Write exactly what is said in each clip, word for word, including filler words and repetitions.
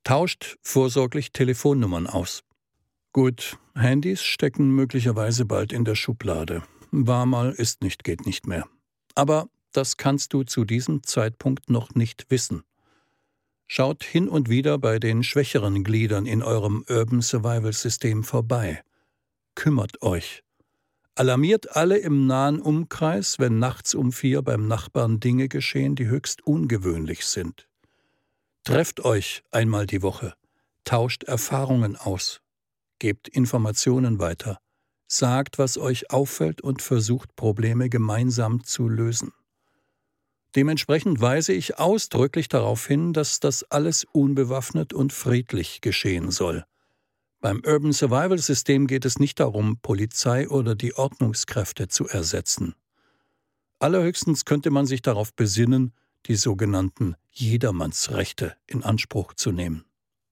Tauscht vorsorglich Telefonnummern aus. Gut, Handys stecken möglicherweise bald in der Schublade. War mal, ist nicht, geht nicht mehr. Aber das kannst du zu diesem Zeitpunkt noch nicht wissen. Schaut hin und wieder bei den schwächeren Gliedern in eurem Urban Survival System vorbei. Kümmert euch. Alarmiert alle im nahen Umkreis, wenn nachts um vier beim Nachbarn Dinge geschehen, die höchst ungewöhnlich sind. Trefft euch einmal die Woche, tauscht Erfahrungen aus, gebt Informationen weiter, sagt, was euch auffällt und versucht, Probleme gemeinsam zu lösen. Dementsprechend weise ich ausdrücklich darauf hin, dass das alles unbewaffnet und friedlich geschehen soll. Beim Urban Survival System geht es nicht darum, Polizei oder die Ordnungskräfte zu ersetzen. Allerhöchstens könnte man sich darauf besinnen, die sogenannten Jedermannsrechte in Anspruch zu nehmen.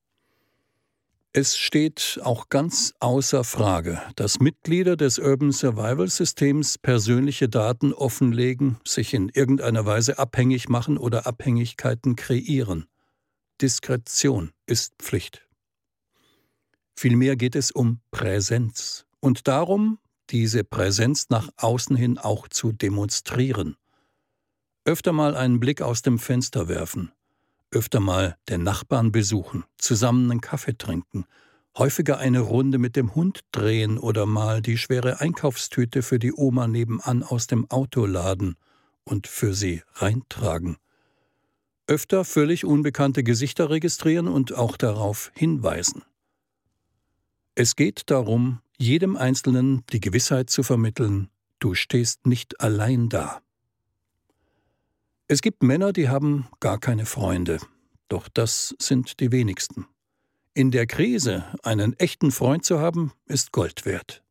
Es steht auch ganz außer Frage, dass Mitglieder des Urban Survival Systems persönliche Daten offenlegen, sich in irgendeiner Weise abhängig machen oder Abhängigkeiten kreieren. Diskretion ist Pflicht. Vielmehr geht es um Präsenz und darum, diese Präsenz nach außen hin auch zu demonstrieren. Öfter mal einen Blick aus dem Fenster werfen, öfter mal den Nachbarn besuchen, zusammen einen Kaffee trinken, häufiger eine Runde mit dem Hund drehen oder mal die schwere Einkaufstüte für die Oma nebenan aus dem Auto laden und für sie reintragen. Öfter völlig unbekannte Gesichter registrieren und auch darauf hinweisen. Es geht darum, jedem Einzelnen die Gewissheit zu vermitteln, du stehst nicht allein da. Es gibt Männer, die haben gar keine Freunde, doch das sind die wenigsten. In der Krise einen echten Freund zu haben, ist Gold wert.